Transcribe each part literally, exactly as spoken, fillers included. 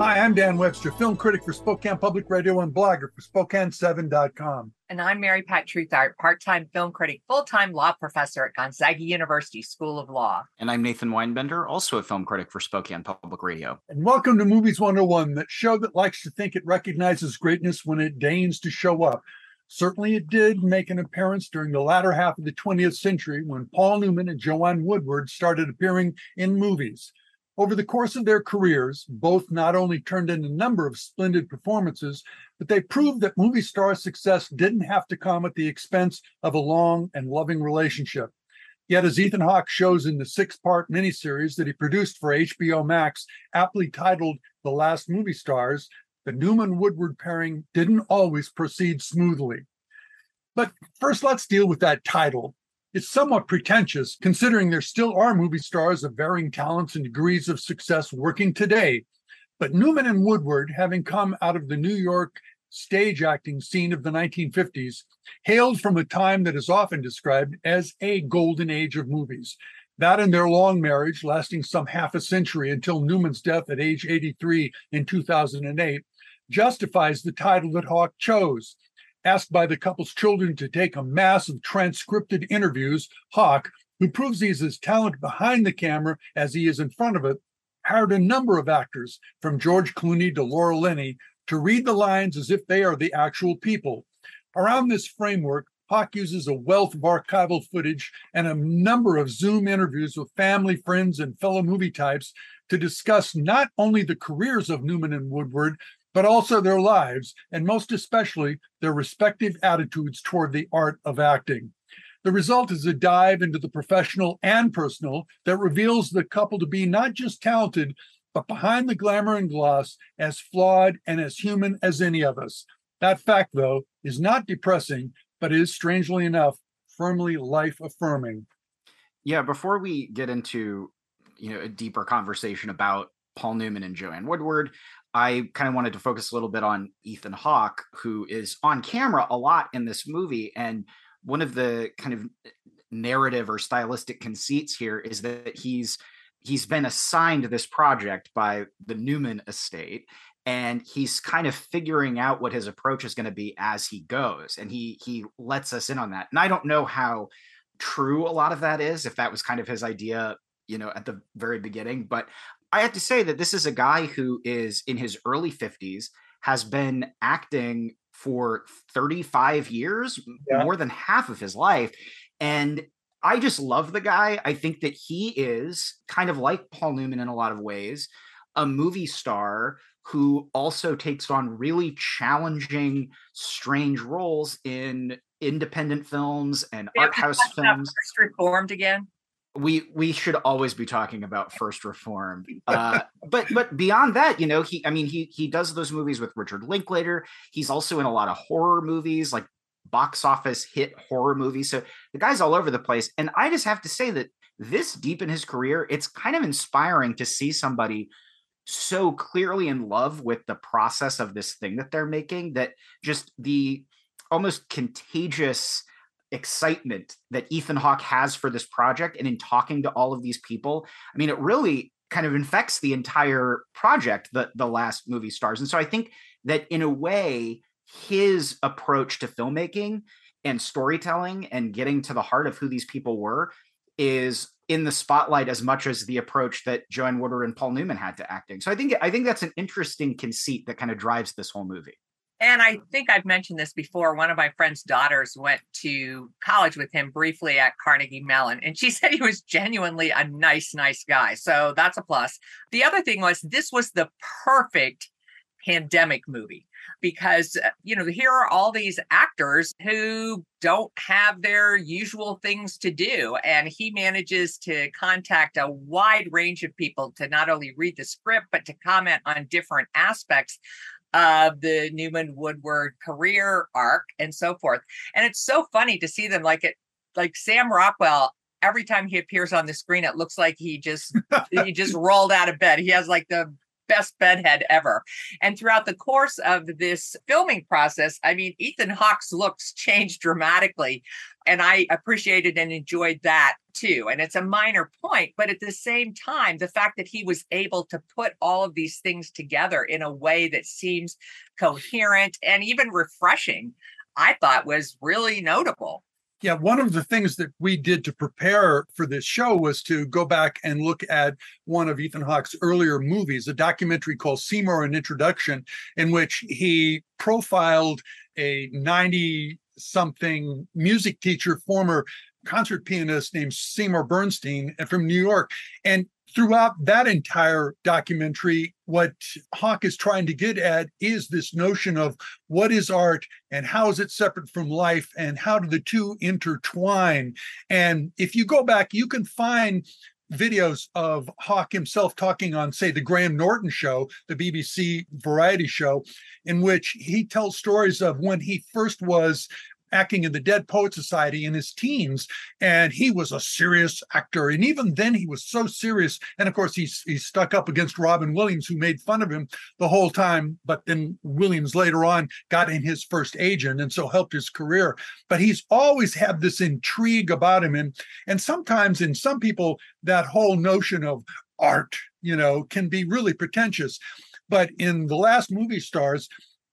Hi, I'm Dan Webster, film critic for Spokane Public Radio and blogger for Spokane seven dot com. And I'm Mary Pat Truthart, part-time film critic, full-time law professor at Gonzaga University School of Law. And I'm Nathan Weinbender, also a film critic for Spokane Public Radio. And welcome to Movies one oh one, that show that likes to think it recognizes greatness when it deigns to show up. Certainly it did make an appearance during the latter half of the twentieth century when Paul Newman and Joanne Woodward started appearing in movies. Over the course of their careers, both not only turned in a number of splendid performances, but they proved that movie star success didn't have to come at the expense of a long and loving relationship. Yet, as Ethan Hawke shows in the six-part miniseries that he produced for H B O Max, aptly titled The Last Movie Stars, the Newman-Woodward pairing didn't always proceed smoothly. But first, let's deal with that title. It's somewhat pretentious, considering there still are movie stars of varying talents and degrees of success working today. But Newman and Woodward, having come out of the New York stage acting scene of the nineteen fifties, hailed from a time that is often described as a golden age of movies. That and their long marriage, lasting some half a century until Newman's death at age eighty-three in two thousand eight, justifies the title that Hawke chose. Asked by the couple's children to take a mass of transcripted interviews, Hawke, who proves he's as talented behind the camera as he is in front of it, hired a number of actors, from George Clooney to Laura Linney, to read the lines as if they are the actual people. Around this framework, Hawke uses a wealth of archival footage and a number of Zoom interviews with family, friends, and fellow movie types to discuss not only the careers of Newman and Woodward, but also their lives, and most especially their respective attitudes toward the art of acting. The result is a dive into the professional and personal that reveals the couple to be not just talented, but behind the glamour and gloss, as flawed and as human as any of us. That fact, though, is not depressing, but is, strangely enough, firmly life-affirming. Yeah, before we get into, you know, a deeper conversation about Paul Newman and Joanne Woodward, I kind of wanted to focus a little bit on Ethan Hawke, who is on camera a lot in this movie. And one of the kind of narrative or stylistic conceits here is that he's he's been assigned this project by the Newman estate, and he's kind of figuring out what his approach is going to be as he goes. And he he lets us in on that. And I don't know how true a lot of that is, if that was kind of his idea, you know, at the very beginning. But I have to say that this is a guy who is in his early fifties, has been acting for thirty-five years, yeah. more than half of his life. And I just love the guy. I think that he is kind of like Paul Newman in a lot of ways, a movie star who also takes on really challenging, strange roles in independent films and we art house films. First Reformed again. We we should always be talking about First Reformed, uh, but but beyond that, you know, he I mean he he does those movies with Richard Linklater. He's also in a lot of horror movies, like box office hit horror movies. So the guy's all over the place. And I just have to say that this deep in his career, it's kind of inspiring to see somebody so clearly in love with the process of this thing that they're making, that just the almost contagious excitement that Ethan Hawke has for this project, and in talking to all of these people, I mean, it really kind of infects the entire project, the, the Last Movie Stars. And so I think that in a way, his approach to filmmaking and storytelling and getting to the heart of who these people were is in the spotlight as much as the approach that Joanne Woodward and Paul Newman had to acting. So I think I think that's an interesting conceit that kind of drives this whole movie. And I think I've mentioned this before. One of my friend's daughters went to college with him briefly at Carnegie Mellon, and she said he was genuinely a nice, nice guy. So that's a plus. The other thing was, this was the perfect pandemic movie because, you know, here are all these actors who don't have their usual things to do. And he manages to contact a wide range of people to not only read the script, but to comment on different aspects of the Newman Woodward career arc and so forth. And it's so funny to see them, like it, like Sam Rockwell, every time he appears on the screen, it looks like he just, he just rolled out of bed. He has like the best bedhead ever. And throughout the course of this filming process, I mean, Ethan Hawke's looks changed dramatically. And I appreciated and enjoyed that too. And it's a minor point, but at the same time, the fact that he was able to put all of these things together in a way that seems coherent and even refreshing, I thought was really notable. Yeah, one of the things that we did to prepare for this show was to go back and look at one of Ethan Hawke's earlier movies, a documentary called Seymour: An Introduction, in which he profiled a ninety-something music teacher, former concert pianist named Seymour Bernstein from New York. And throughout that entire documentary, what Hawke is trying to get at is this notion of what is art and how is it separate from life and how do the two intertwine. And if you go back, you can find videos of Hawke himself talking on, say, the Graham Norton show, the B B C variety show, in which he tells stories of when he first was acting in the Dead Poet Society in his teens, and he was a serious actor. And even then he was so serious. And of course, he's he stuck up against Robin Williams, who made fun of him the whole time. But then Williams later on got him his first agent and so helped his career. But he's always had this intrigue about him. And, and sometimes in some people, that whole notion of art, you know, can be really pretentious. But in The Last Movie Stars,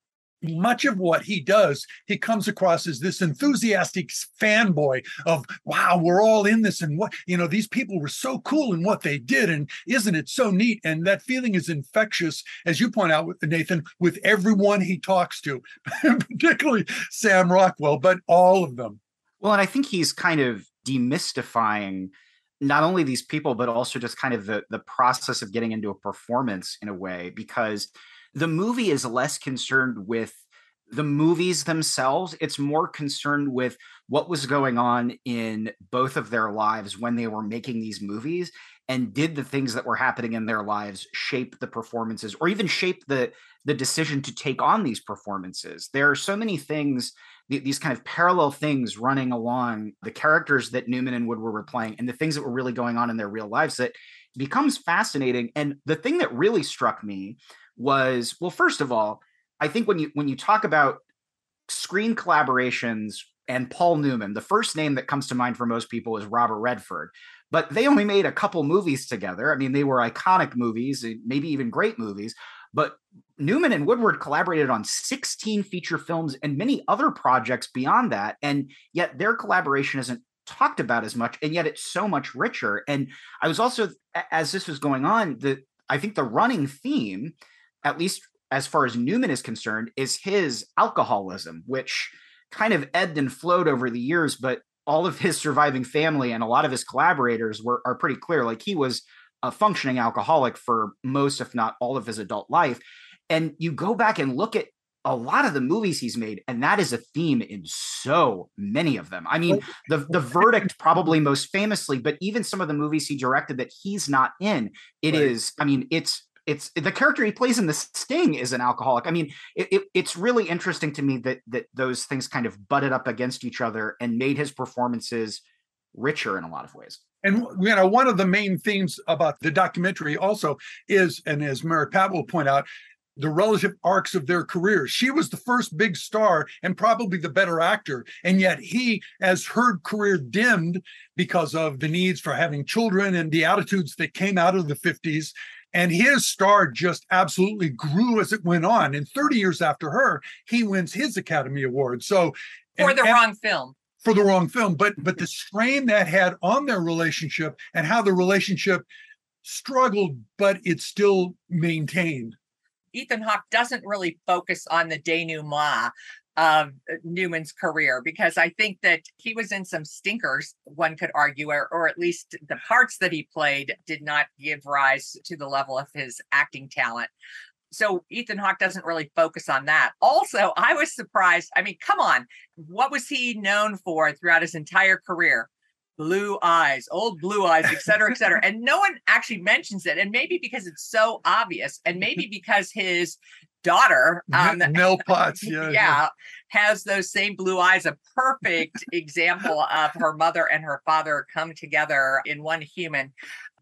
much of what he does, he comes across as this enthusiastic fanboy of, wow, we're all in this. And what, you know, these people were so cool in what they did. And isn't it so neat? And that feeling is infectious, as you point out, with Nathan, with everyone he talks to, particularly Sam Rockwell, but all of them. Well, and I think he's kind of demystifying not only these people, but also just kind of the, the process of getting into a performance in a way, because the movie is less concerned with the movies themselves. It's more concerned with what was going on in both of their lives when they were making these movies, and did the things that were happening in their lives shape the performances or even shape the, the decision to take on these performances. There are so many things, these kind of parallel things running along the characters that Newman and Woodward were playing and the things that were really going on in their real lives that becomes fascinating. And the thing that really struck me was, well, first of all, I think when you when you talk about screen collaborations and Paul Newman, the first name that comes to mind for most people is Robert Redford. But they only made a couple movies together. I mean, they were iconic movies, maybe even great movies. But Newman and Woodward collaborated on sixteen feature films and many other projects beyond that. And yet their collaboration isn't talked about as much, and yet it's so much richer. And I was also, as this was going on, the I think the running theme, at least as far as Newman is concerned, is his alcoholism, which kind of ebbed and flowed over the years, but all of his surviving family and a lot of his collaborators were are pretty clear. Like, he was a functioning alcoholic for most, if not all, of his adult life. And you go back and look at a lot of the movies he's made, and that is a theme in so many of them. I mean, the, the Verdict probably most famously, but even some of the movies he directed that he's not in, it right. is, I mean, it's, It's the character he plays in The Sting is an alcoholic. I mean, it, it, it's really interesting to me that that those things kind of butted up against each other and made his performances richer in a lot of ways. And you know, one of the main themes about the documentary also is, and as Mary Pat will point out, the relative arcs of their careers. She was the first big star and probably the better actor. And yet he, as her career dimmed because of the needs for having children and the attitudes that came out of the fifties, and his star just absolutely grew as it went on. And thirty years after her, he wins his Academy Award. So for and, the and, wrong film. For the wrong film. But but the strain that had on their relationship and how the relationship struggled, but it still maintained. Ethan Hawke doesn't really focus on the denouement of Newman's career, because I think that he was in some stinkers, one could argue, or, or at least the parts that he played did not give rise to the level of his acting talent. So Ethan Hawke doesn't really focus on that. Also, I was surprised. I mean, come on, what was he known for throughout his entire career? Blue eyes, old blue eyes, et cetera, et cetera. And no one actually mentions it. And maybe because it's so obvious, and maybe because his daughter, um, Mel Potts, yeah, yeah, has those same blue eyes, a perfect example of her mother and her father come together in one human.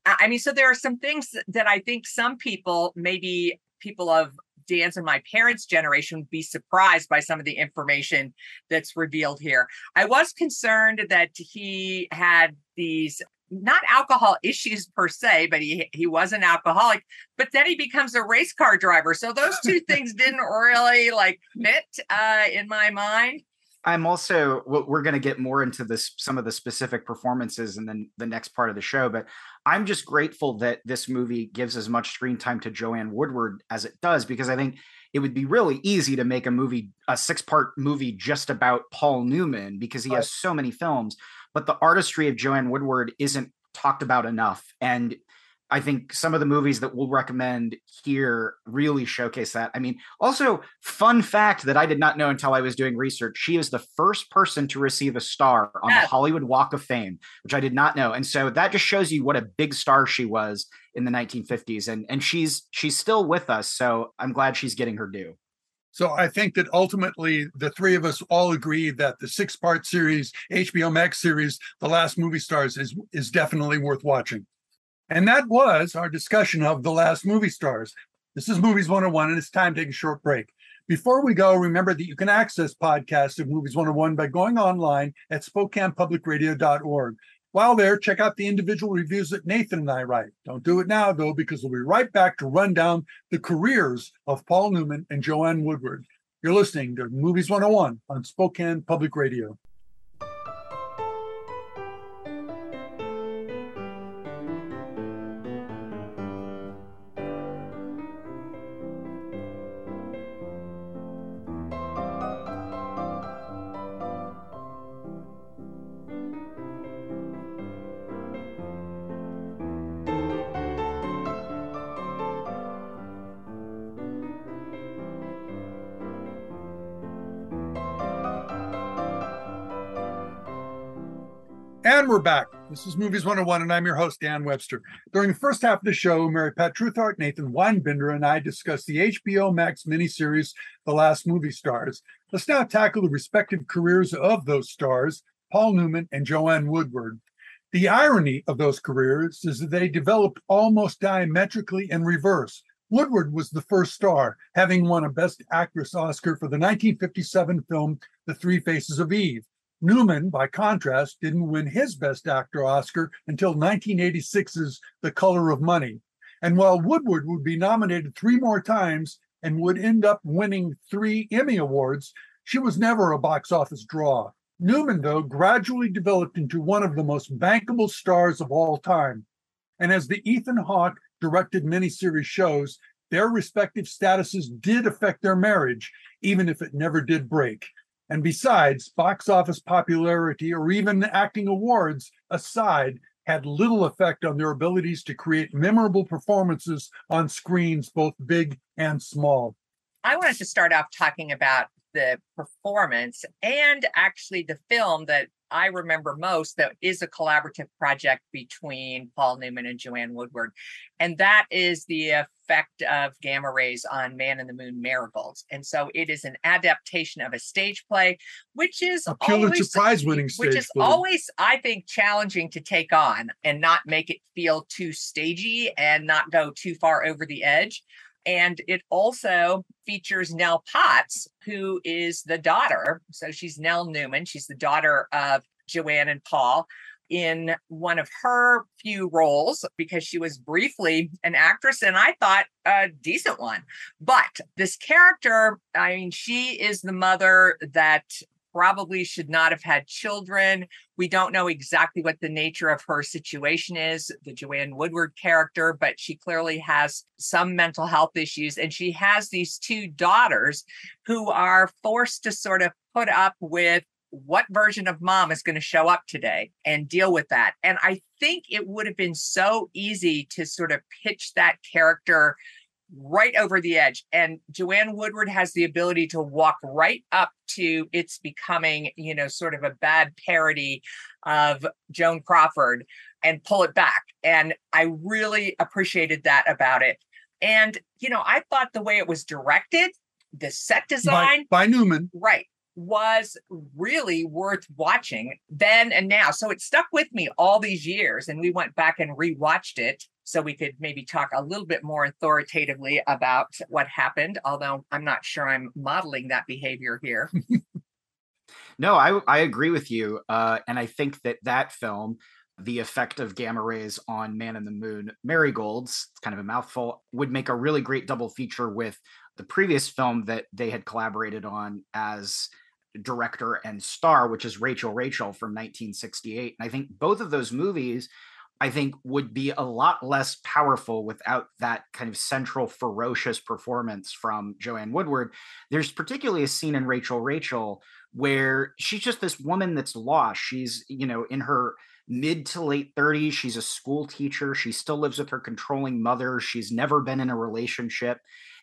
I I mean, so there are some things that I think some people, maybe people of Dan's and my parents' generation, would be surprised by some of the information that's revealed here. I was concerned that he had these not alcohol issues per se, but he he was an alcoholic, but then he becomes a race car driver. So those two things didn't really like fit uh, in my mind. I'm also, we're going to get more into this, some of the specific performances and then the next part of the show, but I'm just grateful that this movie gives as much screen time to Joanne Woodward as it does, because I think it would be really easy to make a movie, a six part movie just about Paul Newman, because he Right. has so many films, but the artistry of Joanne Woodward isn't talked about enough. And I think some of the movies that we'll recommend here really showcase that. I mean, also, fun fact that I did not know until I was doing research, she is the first person to receive a star on Yes. the Hollywood Walk of Fame, which I did not know. And so that just shows you what a big star she was in the nineteen fifties. And, and she's she's still with us. So I'm glad she's getting her due. So I think that ultimately the three of us all agree that the six-part series, H B O Max series, The Last Movie Stars, is, is definitely worth watching. And that was our discussion of The Last Movie Stars. This is Movies one oh one, and it's time to take a short break. Before we go, remember that you can access podcasts of Movies one oh one by going online at spokane public radio dot org. While there, check out the individual reviews that Nathan and I write. Don't do it now, though, because we'll be right back to run down the careers of Paul Newman and Joanne Woodward. You're listening to Movies one oh one on Spokane Public Radio. And we're back. This is Movies one oh one, and I'm your host, Dan Webster. During the first half of the show, Mary Pat Truthart, Nathan Weinbinder, and I discussed the H B O Max miniseries, The Last Movie Stars. Let's now tackle the respective careers of those stars, Paul Newman and Joanne Woodward. The irony of those careers is that they developed almost diametrically in reverse. Woodward was the first star, having won a Best Actress Oscar for the nineteen fifty-seven film, The Three Faces of Eve. Newman, by contrast, didn't win his Best Actor Oscar until nineteen eighty-six's The Color of Money. And while Woodward would be nominated three more times and would end up winning three Emmy Awards, she was never a box office draw. Newman, though, gradually developed into one of the most bankable stars of all time. And as the Ethan Hawke directed miniseries shows, their respective statuses did affect their marriage, even if it never did break. And besides, box office popularity or even acting awards aside had little effect on their abilities to create memorable performances on screens, both big and small. I wanted to start off talking about the performance and actually the film that I remember most that is a collaborative project between Paul Newman and Joanne Woodward. And that is the effect of gamma rays on Man in the Moon Marigolds. And so it is an adaptation of a stage play, which is A Pulitzer always, Prize winning which stage is play. always, I think, challenging to take on and not make it feel too stagey and not go too far over the edge. And it also features Nell Potts, who is the daughter. So she's Nell Newman. She's the daughter of Joanne and Paul in one of her few roles, because she was briefly an actress, and I thought a decent one. But this character, I mean, she is the mother that probably should not have had children. We don't know exactly what the nature of her situation is, the Joanne Woodward character, but she clearly has some mental health issues. And she has these two daughters who are forced to sort of put up with what version of mom is going to show up today and deal with that. And I think it would have been so easy to sort of pitch that character right over the edge. And Joanne Woodward has the ability to walk right up to it's becoming, you know, sort of a bad parody of Joan Crawford and pull it back. And I really appreciated that about it. And, you know, I thought the way it was directed, the set design, By, by Newman. right. was really worth watching then and now. So it stuck with me all these years, and we went back and rewatched it so we could maybe talk a little bit more authoritatively about what happened, although I'm not sure I'm modeling that behavior here. No, I I agree with you, uh, and I think that that film, the effect of gamma rays on Man in the Moon marigolds, it's kind of a mouthful, would make a really great double feature with the previous film that they had collaborated on as director and star, which is Rachel Rachel from nineteen sixty-eight. And I think both of those movies, I think, would be a lot less powerful without that kind of central ferocious performance from Joanne Woodward. There's particularly a scene in Rachel Rachel where she's just this woman that's lost. She's, you know, in her mid to late thirties. She's a school teacher. She still lives with her controlling mother. She's never been in a relationship,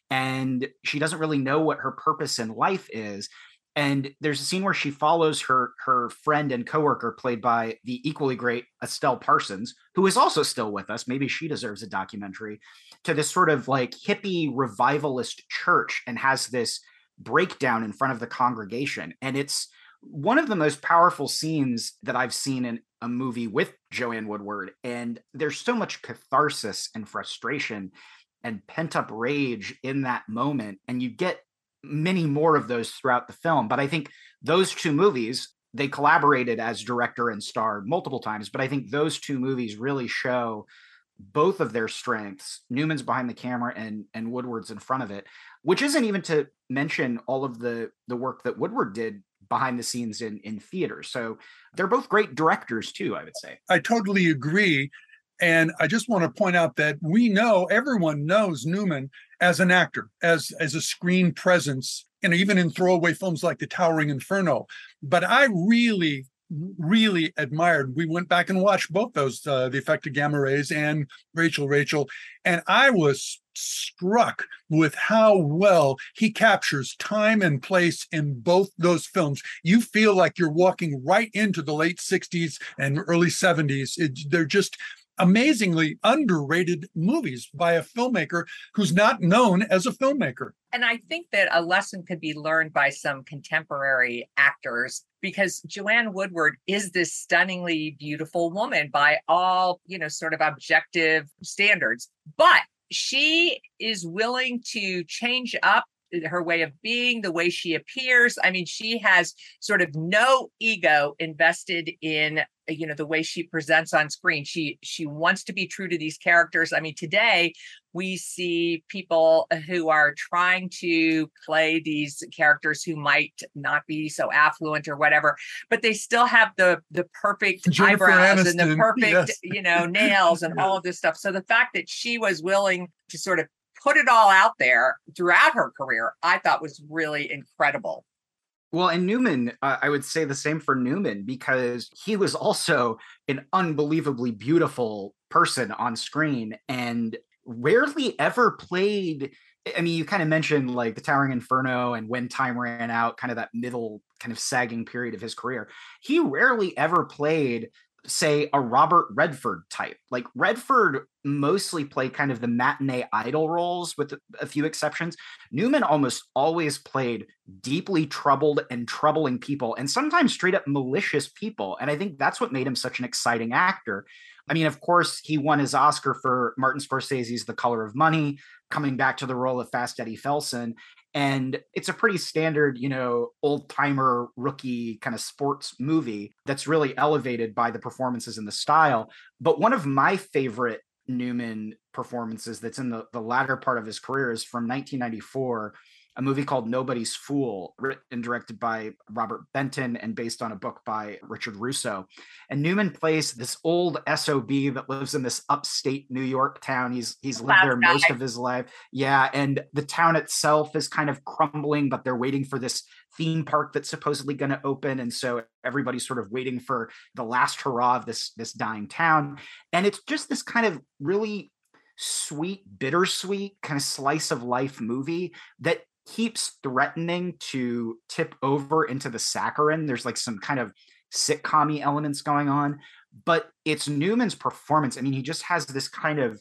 and she doesn't really know what her purpose in life is. And there's a scene where she follows her her friend and coworker, played by the equally great Estelle Parsons, who is also still with us. Maybe she deserves a documentary, to this sort of like hippie revivalist church, and has this breakdown in front of the congregation. And it's one of the most powerful scenes that I've seen in a movie with Joanne Woodward. And there's so much catharsis and frustration and pent up rage in that moment. And you get many more of those throughout the film. But I think those two movies, they collaborated as director and star multiple times. But I think those two movies really show both of their strengths. Newman's behind the camera and and Woodward's in front of it, which isn't even to mention all of the the work that Woodward did behind the scenes in in theaters. So they're both great directors too, I would say. I totally agree. And I just want to point out that we know, everyone knows Newman as an actor, as as a screen presence, and even in throwaway films like The Towering Inferno. But I really really admired. We went back and watched both those, uh, The Effect of Gamma Rays and Rachel Rachel, and I was struck with how well he captures time and place in both those films. You feel like you're walking right into the late sixties and early seventies. It, they're just amazingly underrated movies by a filmmaker who's not known as a filmmaker. And I think that a lesson could be learned by some contemporary actors, because Joanne Woodward is this stunningly beautiful woman by all, you know, sort of objective standards. But she is willing to change up her way of being, the way she appears. I mean, she has sort of no ego invested in, you know, the way she presents on screen. She she wants to be true to these characters. I mean, today we see people who are trying to play these characters who might not be so affluent or whatever, but they still have the the perfect Jennifer eyebrows Aniston, and the perfect, yes. you know, nails and all of this stuff. So the fact that she was willing to sort of put it all out there throughout her career, I thought was really incredible. Well, and Newman, uh, I would say the same for Newman, because he was also an unbelievably beautiful person on screen and rarely ever played. I mean, you kind of mentioned like The Towering Inferno and When Time Ran Out, kind of that middle kind of sagging period of his career. He rarely ever played, say, a Robert Redford type. Like Redford mostly played kind of the matinee idol roles with a few exceptions. Newman almost always played deeply troubled and troubling people, and sometimes straight up malicious people. And I think that's what made him such an exciting actor. I mean, of course, he won his Oscar for Martin Scorsese's The Color of Money, coming back to the role of Fast Eddie Felson. And it's a pretty standard, you know, old timer rookie kind of sports movie that's really elevated by the performances and the style. But one of my favorite Newman performances that's in the, the latter part of his career is from nineteen ninety-four, a movie called Nobody's Fool, written and directed by Robert Benton and based on a book by Richard Russo. And Newman plays this old S O B that lives in this upstate New York town. He's he's lived there most of his life. Yeah, and the town itself is kind of crumbling, but they're waiting for this theme park that's supposedly going to open. And so everybody's sort of waiting for the last hurrah of this, this dying town. And it's just this kind of really sweet, bittersweet kind of slice of life movie that keeps threatening to tip over into the saccharine. There's like some kind of sitcom-y elements going on, but it's Newman's performance. I mean, he just has this kind of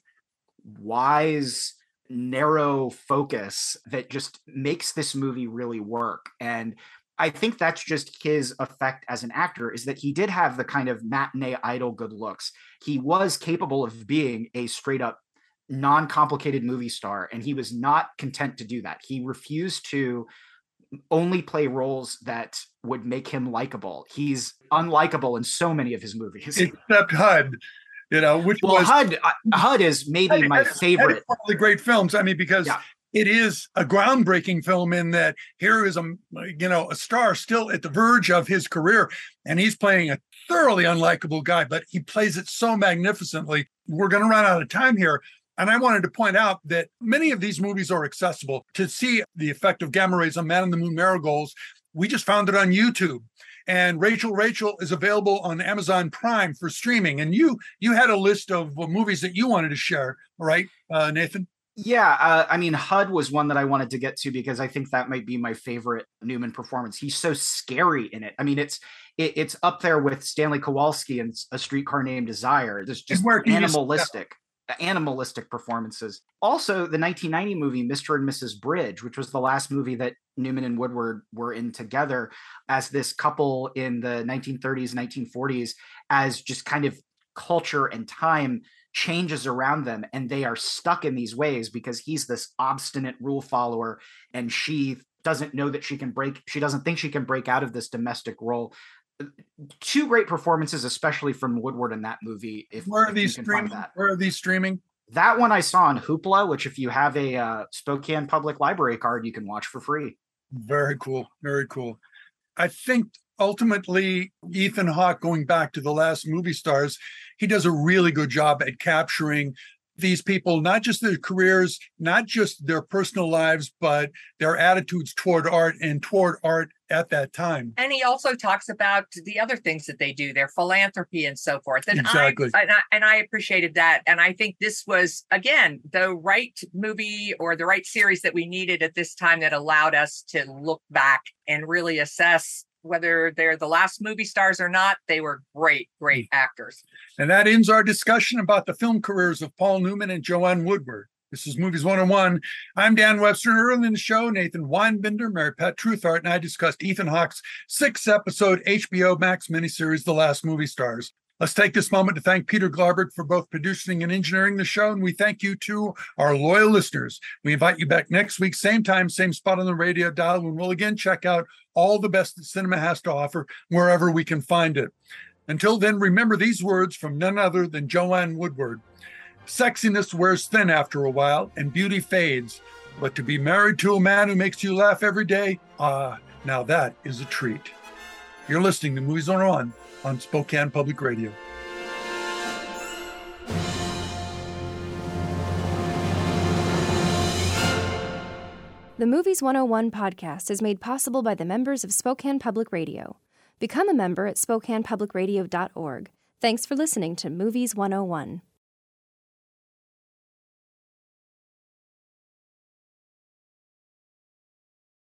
wise, narrow focus that just makes this movie really work. And I think that's just his effect as an actor, is that he did have the kind of matinee idol good looks. He was capable of being a straight up non-complicated movie star, and he was not content to do that. He refused to only play roles that would make him likable. He's unlikable in so many of his movies. Except H U D, you know, which well, was H U D. Uh, H U D is maybe H U D, my H U D, favorite. H U D is one of the great films. I mean, because yeah. it is a groundbreaking film in that here is a you know a star still at the verge of his career, and he's playing a thoroughly unlikable guy, but he plays it so magnificently. We're going to run out of time here. And I wanted to point out that many of these movies are accessible. To see the effect of gamma rays on Man in the Moon Marigolds, we just found it on YouTube. And Rachel Rachel is available on Amazon Prime for streaming. And you you had a list of movies that you wanted to share, right, uh, Nathan? Yeah, uh, I mean, H U D was one that I wanted to get to because I think that might be my favorite Newman performance. He's so scary in it. I mean, it's it, it's up there with Stanley Kowalski in A Streetcar Named Desire. There's just animalistic. animalistic performances. Also, the nineteen ninety movie Mister and Missus Bridge, which was the last movie that Newman and Woodward were in together as this couple in the nineteen thirties, nineteen forties, as just kind of culture and time changes around them, and they are stuck in these ways because he's this obstinate rule follower and she doesn't know that she can break, she doesn't think she can break out of this domestic role. Two great performances, especially from Woodward in that movie. If, Where are if these streaming? That. Where are these streaming? That one I saw on Hoopla, which if you have a uh, Spokane Public Library card, you can watch for free. Very cool. Very cool. I think ultimately Ethan Hawke, going back to the last movie stars, he does a really good job at capturing these people, not just their careers, not just their personal lives, but their attitudes toward art and toward art at that time. And he also talks about the other things that they do, their philanthropy and so forth. And exactly. I, and I and I appreciated that. And I think this was, again, the right movie or the right series that we needed at this time that allowed us to look back and really assess whether they're the last movie stars or not. They were great, great actors. And that ends our discussion about the film careers of Paul Newman and Joanne Woodward. This is Movies one oh one. I'm Dan Webster, and early in the show, Nathan Weinbinder, Mary Pat Truthart, and I discussed Ethan Hawke's six-episode H B O Max miniseries, The Last Movie Stars. Let's take this moment to thank Peter Glarberg for both producing and engineering the show, and we thank you to our loyal listeners. We invite you back next week, same time, same spot on the radio dial, when we'll again check out all the best that cinema has to offer wherever we can find it. Until then, remember these words from none other than Joanne Woodward. Sexiness wears thin after a while, and beauty fades. But to be married to a man who makes you laugh every day, ah, now that is a treat. You're listening to Movies one oh one on Spokane Public Radio. The Movies one oh one podcast is made possible by the members of Spokane Public Radio. Become a member at spokane public radio dot org. Thanks for listening to Movies one oh one.